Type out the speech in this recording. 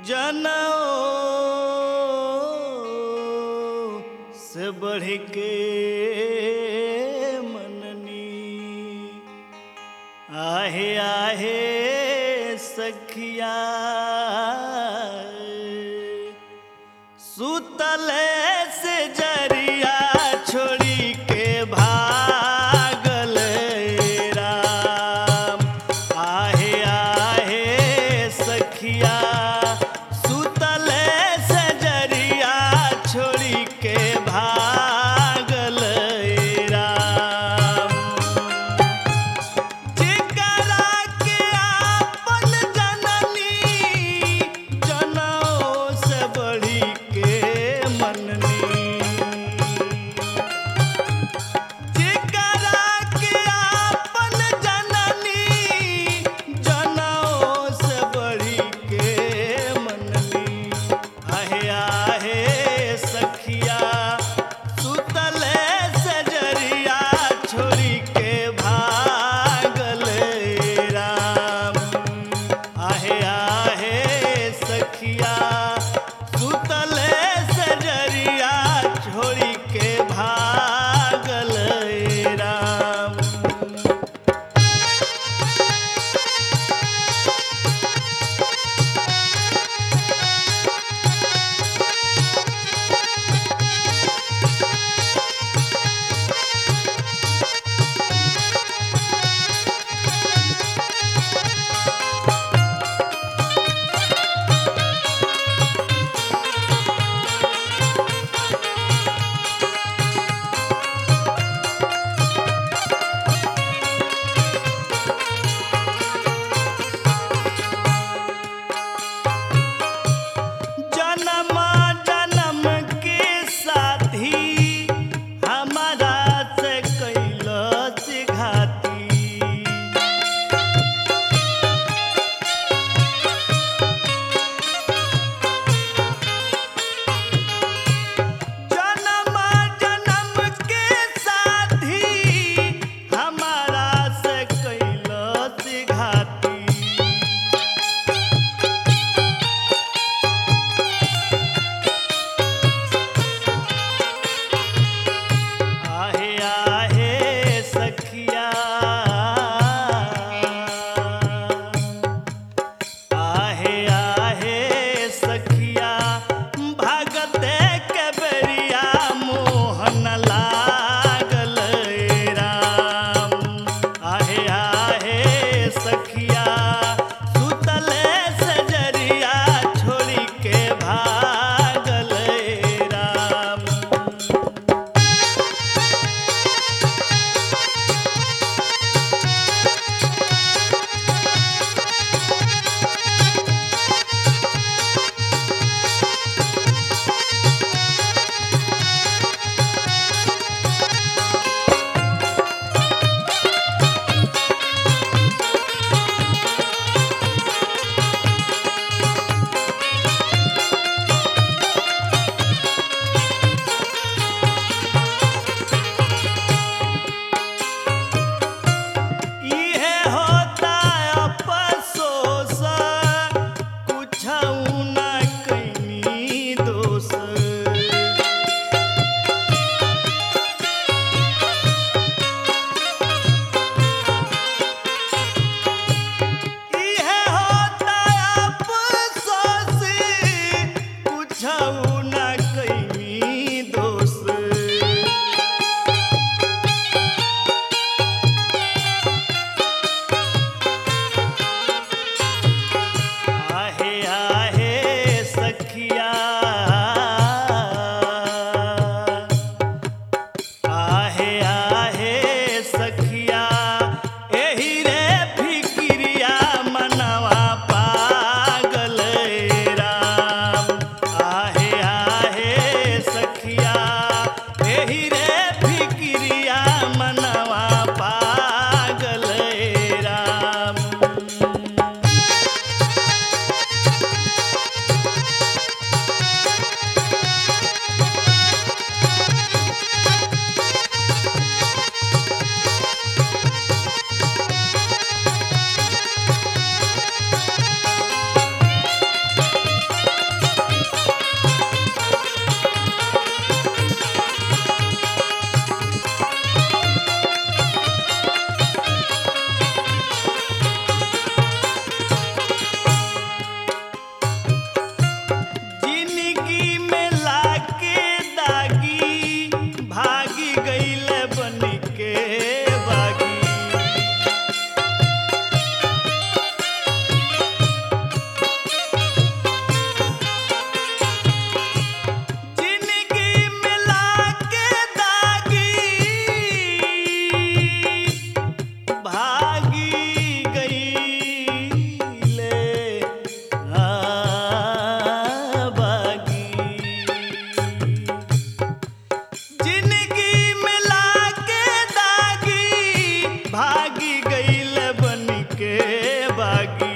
जनों से बढ़ के मननी आहे आहे सखिया सुतले से जरिया छोड़ी के भागल राम आहे आहे सखिया सुतले से जरिया छोड़ी के भागल राम जेकरा के आपन जननी जनों से बढ़ी के मननी जेकरा के आपन जननी जनों से बढ़ी के मननी आहे आहे सखिया सुतले सजरिया छोड़ी के भागल राम आहे आहे सखिया सुतले सजरिया छोड़ी के भागल राम जन्म जन्म के साथी हमारा से कैलस घाती जन्म जन्म के साथी हमारा से कैलस घाती आहे आहे सखिया आहे आहे सखिया भगते के बेरिया मोहन लागल राम आहे आहे सखिया सुतले सजरिया छोड़ी के भागल राम लागी